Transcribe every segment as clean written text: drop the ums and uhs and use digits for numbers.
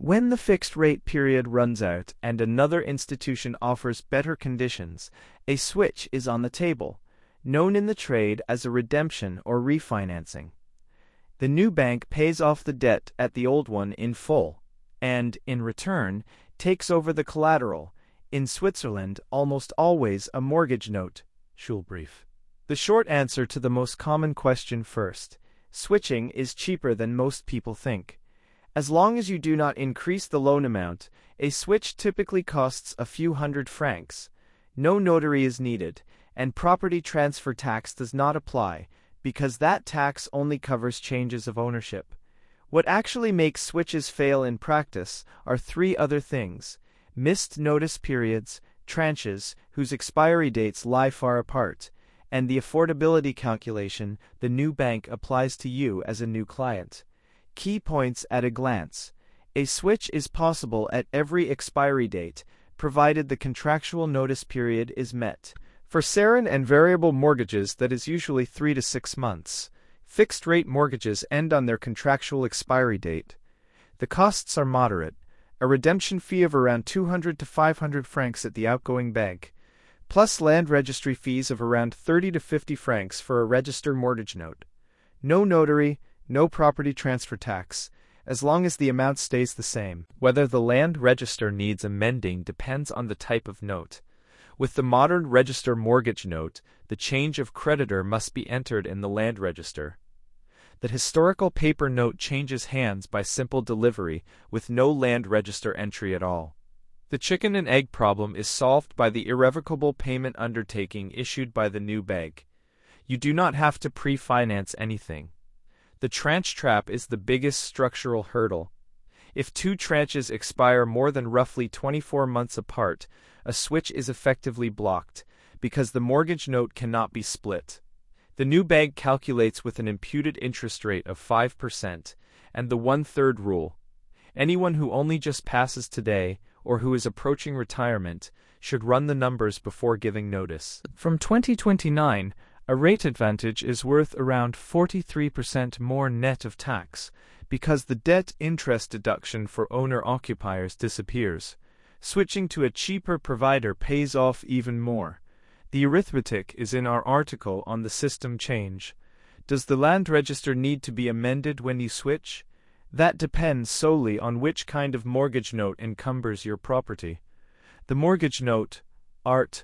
When the fixed rate period runs out and another institution offers better conditions, a switch is on the table, known in the trade as a redemption or refinancing. The new bank pays off the debt at the old one in full, and, in return, takes over the collateral, in Switzerland almost always a mortgage note, Schuldbrief. The short answer to the most common question first: switching is cheaper than most people think. As long as you do not increase the loan amount, a switch typically costs a few hundred francs. No notary is needed, and property transfer tax does not apply, because that tax only covers changes of ownership. What actually makes switches fail in practice are three other things: missed notice periods, tranches whose expiry dates lie far apart, and the affordability calculation the new bank applies to you as a new client. Key points at a glance. A switch is possible at every expiry date, provided the contractual notice period is met. For SARON and variable mortgages, that is usually 3 to 6 months. Fixed-rate mortgages end on their contractual expiry date. The costs are moderate, a redemption fee of around 200 to 500 francs at the outgoing bank, plus land registry fees of around 30 to 50 francs for a registered mortgage note. No notary, no property transfer tax, as long as the amount stays the same. Whether the land register needs amending depends on the type of note. With the modern register mortgage note, the change of creditor must be entered in the land register. The historical paper note changes hands by simple delivery, with no land register entry at all. The chicken and egg problem is solved by the irrevocable payment undertaking issued by the new bank. You do not have to pre-finance anything. The tranche trap is the biggest structural hurdle. If two tranches expire more than roughly 24 months apart, a switch is effectively blocked, because the mortgage note cannot be split. The new bank calculates with an imputed interest rate of 5% and the 1/3 rule. Anyone who only just passes today, or who is approaching retirement, should run the numbers before giving notice. From 2029, a rate advantage is worth around 43% more net of tax, because the debt interest deduction for owner-occupiers disappears. Switching to a cheaper provider pays off even more. The arithmetic is in our article on the system change. Does the land register need to be amended when you switch? That depends solely on which kind of mortgage note encumbers your property. The mortgage note, Art.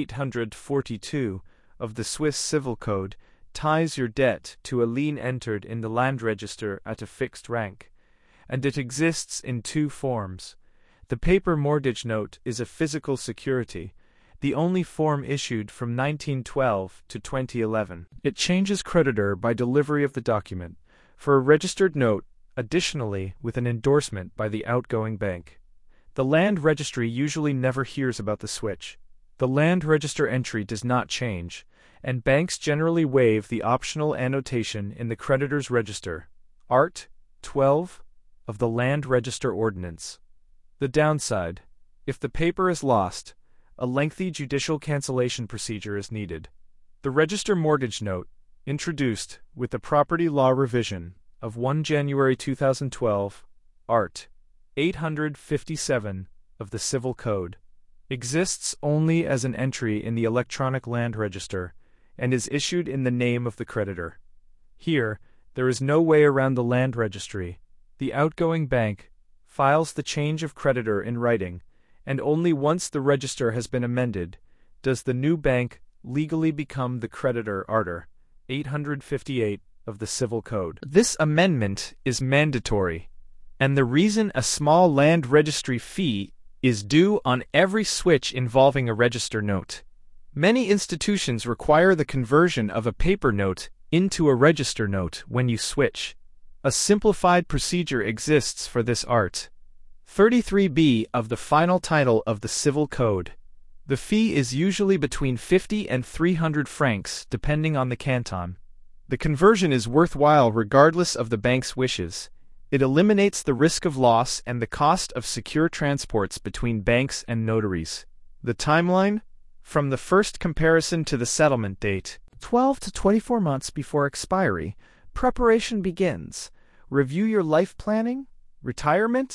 842, of the Swiss Civil Code, ties your debt to a lien entered in the land register at a fixed rank, and it exists in two forms. The paper mortgage note is a physical security, the only form issued from 1912 to 2011. It changes creditor by delivery of the document. For a registered note, additionally with an endorsement by the outgoing bank. The land registry usually never hears about the switch. The land register entry does not change, and banks generally waive the optional annotation in the creditor's register, Art. 12, of the Land Register Ordinance. The downside: if the paper is lost, a lengthy judicial cancellation procedure is needed. The register mortgage note, introduced with the property law revision of 1 January 2012, Art. 857 of the Civil Code, exists only as an entry in the electronic land register and is issued in the name of the creditor. Here, there is no way around the land registry. The outgoing bank files the change of creditor in writing, and only once the register has been amended does the new bank legally become the creditor. Art. 858 of the Civil Code. This amendment is mandatory, and the reason a small land registry fee is due on every switch involving a register note. Many institutions require the conversion of a paper note into a register note when you switch. A simplified procedure exists for this. Art. 33b of the final title of the Civil Code. The fee is usually between 50 and 300 francs depending on the canton. The conversion is worthwhile regardless of the bank's wishes. It eliminates the risk of loss and the cost of secure transports between banks and notaries. The timeline? From the first comparison to the settlement date, 12 to 24 months before expiry, preparation begins. Review your life planning, retirement,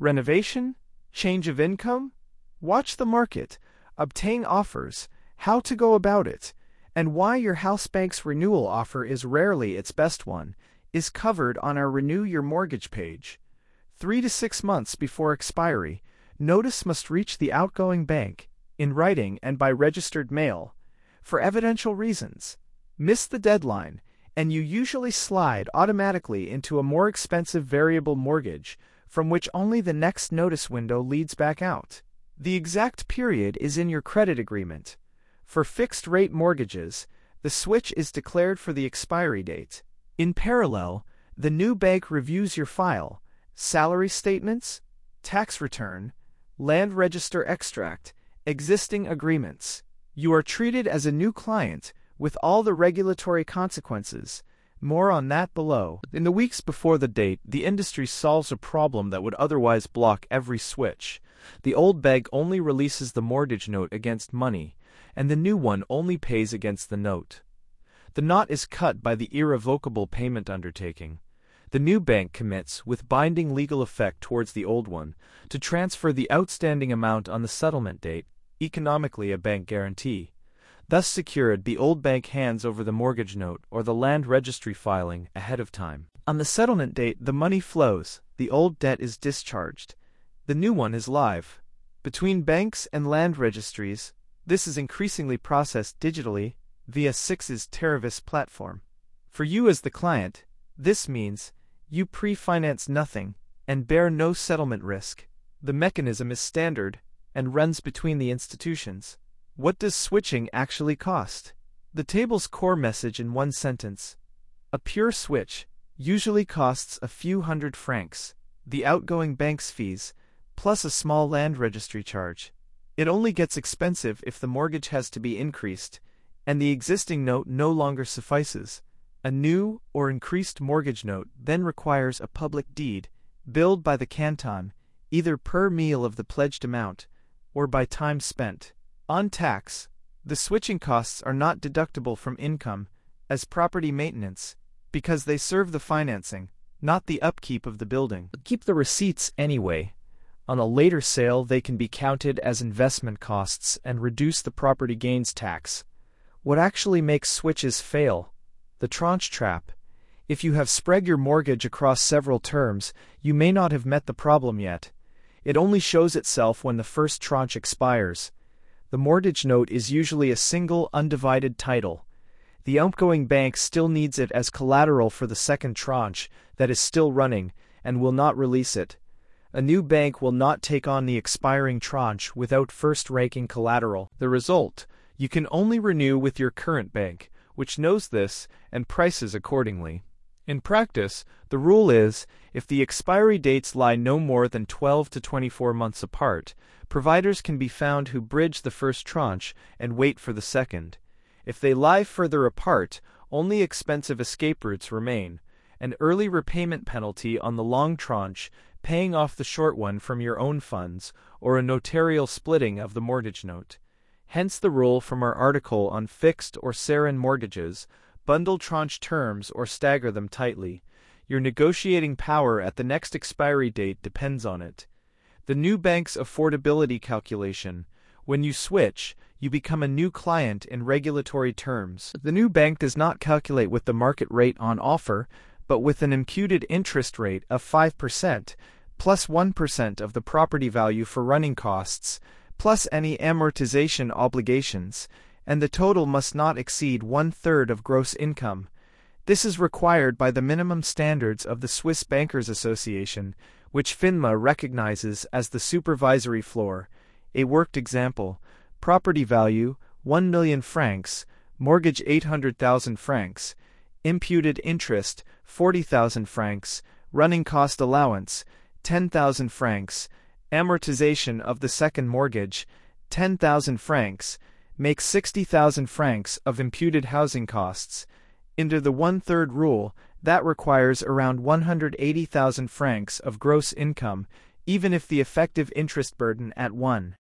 Renovation? Change of income? Watch the market, obtain offers, how to go about it, and why your house bank's renewal offer is rarely its best one, is covered on our Renew Your Mortgage page. 3 to 6 months before expiry, notice must reach the outgoing bank, in writing and by registered mail. For evidential reasons, miss the deadline, and you usually slide automatically into a more expensive variable mortgage, from which only the next notice window leads back out. The exact period is in your credit agreement. For fixed-rate mortgages, the switch is declared for the expiry date. In parallel, the new bank reviews your file, salary statements, tax return, land register extract, existing agreements. You are treated as a new client, with all the regulatory consequences. More on that below. In the weeks before the date, the industry solves a problem that would otherwise block every switch. The old bank only releases the mortgage note against money, and the new one only pays against the note. The knot is cut by the irrevocable payment undertaking. The new bank commits, with binding legal effect towards the old one, to transfer the outstanding amount on the settlement date, economically a bank guarantee. Thus secured, the old bank hands over the mortgage note or the land registry filing ahead of time. On the settlement date, the money flows, the old debt is discharged. The new one is live. Between banks and land registries, this is increasingly processed digitally via SIX's Terravis platform. For you as the client, this means you pre-finance nothing and bear no settlement risk. The mechanism is standard and runs between the institutions. What does switching actually cost? The table's core message in one sentence. A pure switch usually costs a few hundred francs, the outgoing bank's fees, plus a small land registry charge. It only gets expensive if the mortgage has to be increased, and the existing note no longer suffices. A new or increased mortgage note then requires a public deed, billed by the canton, either per meal of the pledged amount, or by time spent. On tax, the switching costs are not deductible from income, as property maintenance, because they serve the financing, not the upkeep of the building. Keep the receipts anyway. On a later sale, they can be counted as investment costs and reduce the property gains tax. What actually makes switches fail? The tranche trap. If you have spread your mortgage across several terms, you may not have met the problem yet. It only shows itself when the first tranche expires. The mortgage note is usually a single, undivided title. The outgoing bank still needs it as collateral for the second tranche that is still running and will not release it. A new bank will not take on the expiring tranche without first ranking collateral. The result, you can only renew with your current bank, which knows this and prices accordingly. In practice, the rule is, if the expiry dates lie no more than 12 to 24 months apart, providers can be found who bridge the first tranche and wait for the second. If they lie further apart, only expensive escape routes remain, an early repayment penalty on the long tranche, paying off the short one from your own funds, or a notarial splitting of the mortgage note. Hence the rule from our article on fixed or SARON mortgages: bundle tranche terms or stagger them tightly. Your negotiating power at the next expiry date depends on it. The new bank's affordability calculation. When you switch, you become a new client in regulatory terms. The new bank does not calculate with the market rate on offer, but with an imputed interest rate of 5%, plus 1% of the property value for running costs, plus any amortization obligations, and the total must not exceed 1/3 of gross income. This is required by the minimum standards of the Swiss Bankers Association, which FINMA recognizes as the supervisory floor. A worked example: property value 1 million francs, mortgage 800,000 francs, imputed interest 40,000 francs, running cost allowance 10,000 francs, amortization of the second mortgage 10,000 francs, makes 60,000 francs of imputed housing costs. Under the 1/3 rule, that requires around 180,000 francs of gross income, even if the effective interest burden at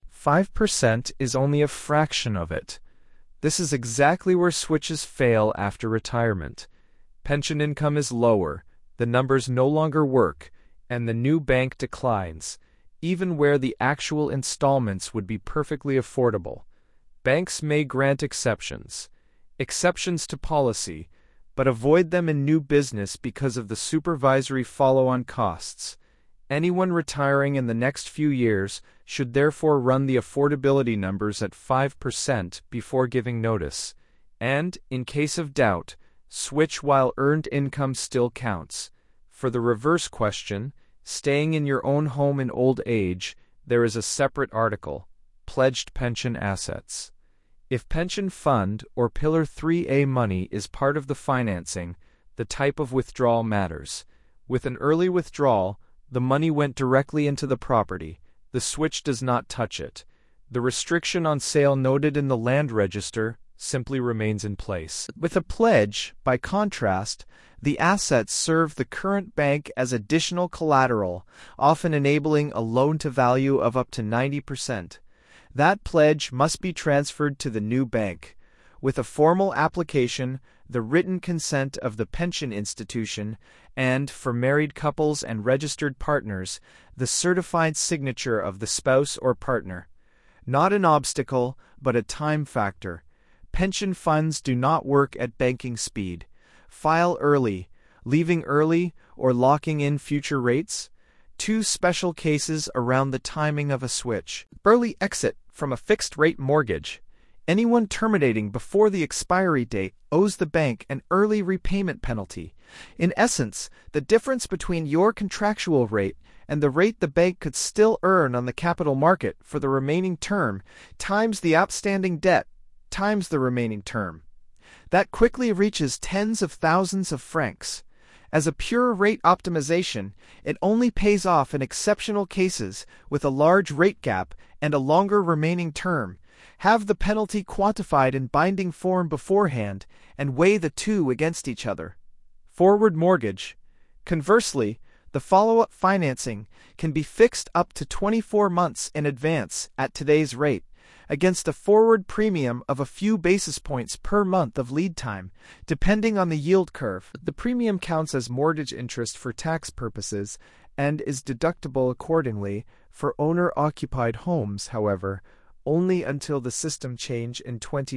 1.5% is only a fraction of it. This is exactly where switches fail after retirement. Pension income is lower, the numbers no longer work, and the new bank declines. even where the actual installments would be perfectly affordable. Banks may grant exceptions to policy, but avoid them in new business because of the supervisory follow-on costs. Anyone retiring in the next few years should therefore run the affordability numbers at 5% before giving notice, and, in case of doubt, switch while earned income still counts. For the reverse question, staying in your own home in old age, there is a separate article, Pledged Pension Assets. If pension fund or Pillar 3A money is part of the financing, the type of withdrawal matters. With an early withdrawal, the money went directly into the property. The switch does not touch it. The restriction on sale noted in the land register simply remains in place. With a pledge, by contrast, the assets serve the current bank as additional collateral, often enabling a loan-to-value of up to 90%. That pledge must be transferred to the new bank. With a formal application, the written consent of the pension institution, and, for married couples and registered partners, the certified signature of the spouse or partner. Not an obstacle, but a time factor. Pension funds do not work at banking speed. File early, leaving early, or locking in future rates. Two special cases around the timing of a switch. Early exit from a fixed-rate mortgage. Anyone terminating before the expiry date owes the bank an early repayment penalty. In essence, the difference between your contractual rate and the rate the bank could still earn on the capital market for the remaining term times the outstanding debt times the remaining term. That quickly reaches tens of thousands of francs. As a pure rate optimization, it only pays off in exceptional cases with a large rate gap and a longer remaining term. Have the penalty quantified in binding form beforehand and weigh the two against each other. Forward mortgage. Conversely, the follow-up financing can be fixed up to 24 months in advance at today's rate, against a forward premium of a few basis points per month of lead time, depending on the yield curve. The premium counts as mortgage interest for tax purposes and is deductible accordingly. For owner-occupied homes, however, only until the system change in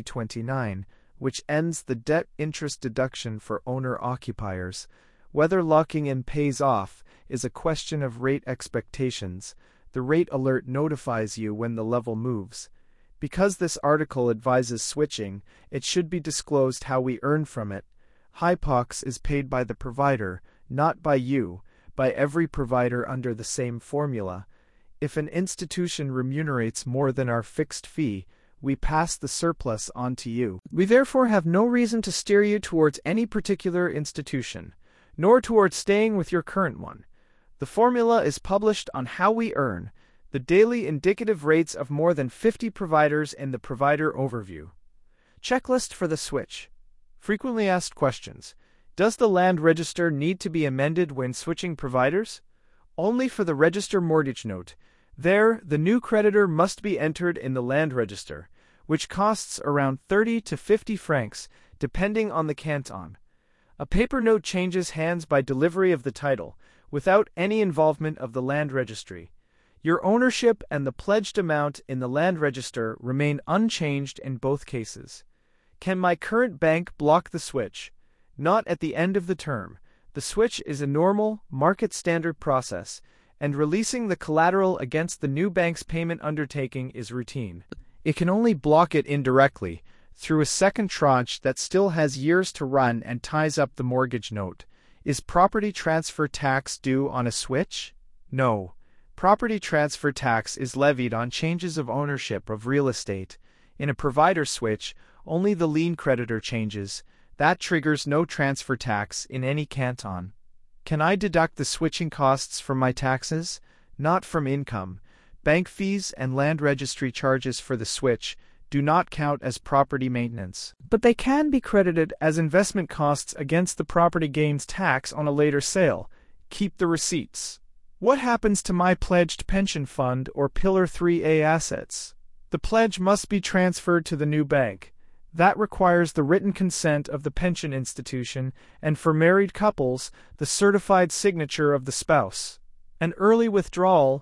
2029, which ends the debt interest deduction for owner-occupiers. Whether locking in pays off is a question of rate expectations. The rate alert notifies you when the level moves. Because this article advises switching, it should be disclosed how we earn from it. HYPOX is paid by the provider, not by you, by every provider under the same formula. If an institution remunerates more than our fixed fee, we pass the surplus on to you. We therefore have no reason to steer you towards any particular institution, nor towards staying with your current one. The formula is published on How We Earn, the daily indicative rates of more than 50 providers in the Provider Overview. Checklist for the switch. Frequently asked questions. Does the land register need to be amended when switching providers? Only for the register mortgage note. There, the new creditor must be entered in the land register, which costs around 30 to 50 francs, depending on the canton. A paper note changes hands by delivery of the title, without any involvement of the land registry. Your ownership and the pledged amount in the land register remain unchanged in both cases. Can my current bank block the switch? Not at the end of the term. The switch is a normal, market-standard process, and releasing the collateral against the new bank's payment undertaking is routine. It can only block it indirectly, through a second tranche that still has years to run and ties up the mortgage note. Is property transfer tax due on a switch? No. Property transfer tax is levied on changes of ownership of real estate. In a provider switch, only the lien creditor changes. That triggers no transfer tax in any canton. Can I deduct the switching costs from my taxes? Not from income. Bank fees and land registry charges for the switch do not count as property maintenance, but they can be credited as investment costs against the property gains tax on a later sale. Keep the receipts. What happens to my pledged pension fund or Pillar 3A assets? The pledge must be transferred to the new bank. That requires the written consent of the pension institution, and for married couples, the certified signature of the spouse. An early withdrawal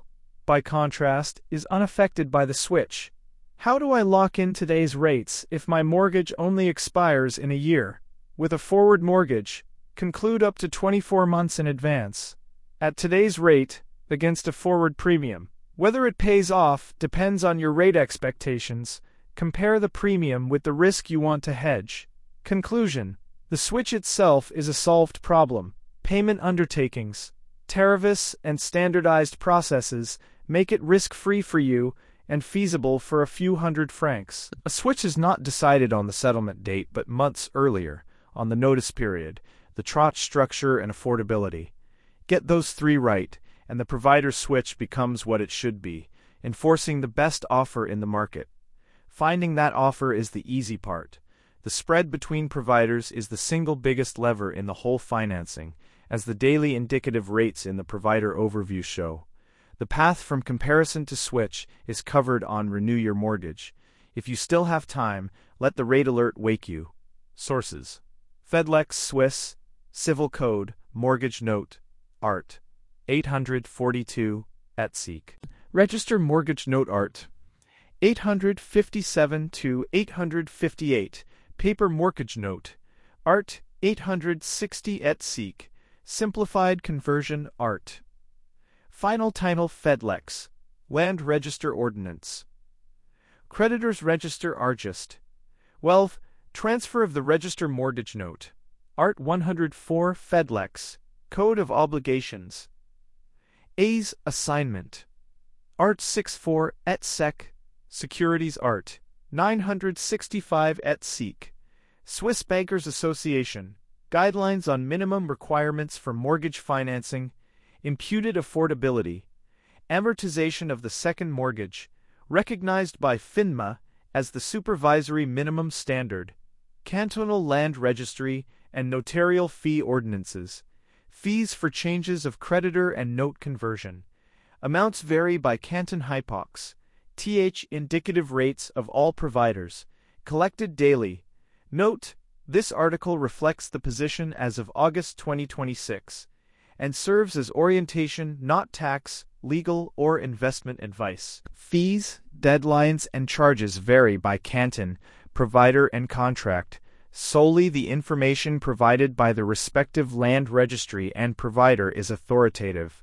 by contrast, is unaffected by the switch. How do I lock in today's rates if my mortgage only expires in a year? With a forward mortgage, conclude up to 24 months in advance. At today's rate, against a forward premium. Whether it pays off depends on your rate expectations. Compare the premium with the risk you want to hedge. Conclusion: the switch itself is a solved problem. Payment undertakings, tariffs, and standardized processes make it risk-free for you and feasible for a few hundred francs. A switch is not decided on the settlement date but months earlier, on the notice period, the tranche structure, and affordability. Get those three right, and the provider switch becomes what it should be, enforcing the best offer in the market. Finding that offer is the easy part. The spread between providers is the single biggest lever in the whole financing, as the daily indicative rates in the provider overview show. The path from comparison to switch is covered on Renew Your Mortgage. If you still have time, let the rate alert wake you. Sources: FedLex Swiss, Civil Code, Mortgage Note, Art. 842, et seq. Register Mortgage Note Art. 857 to 858, Paper Mortgage Note, Art. 860 et seq. Simplified Conversion, Art. Final Title: FedLex, Land Register Ordinance. Creditors Register Argist. 12. Transfer of the Register Mortgage Note, Art. 104 FedLex, Code of Obligations. A's Assignment, Art. 64 et seq. Securities, Art. 965 et seq. Swiss Bankers Association, Guidelines on Minimum Requirements for Mortgage Financing, Imputed Affordability, Amortization of the Second Mortgage, recognized by FINMA as the Supervisory Minimum Standard, Cantonal Land Registry, and Notarial Fee Ordinances. Fees for changes of creditor and note conversion. Amounts vary by canton hypox. Indicative rates of all providers. Collected daily. Note: this article reflects the position as of August 2026 and serves as orientation, not tax, legal, or investment advice. Fees, deadlines, and charges vary by canton, provider, and contract. Solely the information provided by the respective land registry and provider is authoritative.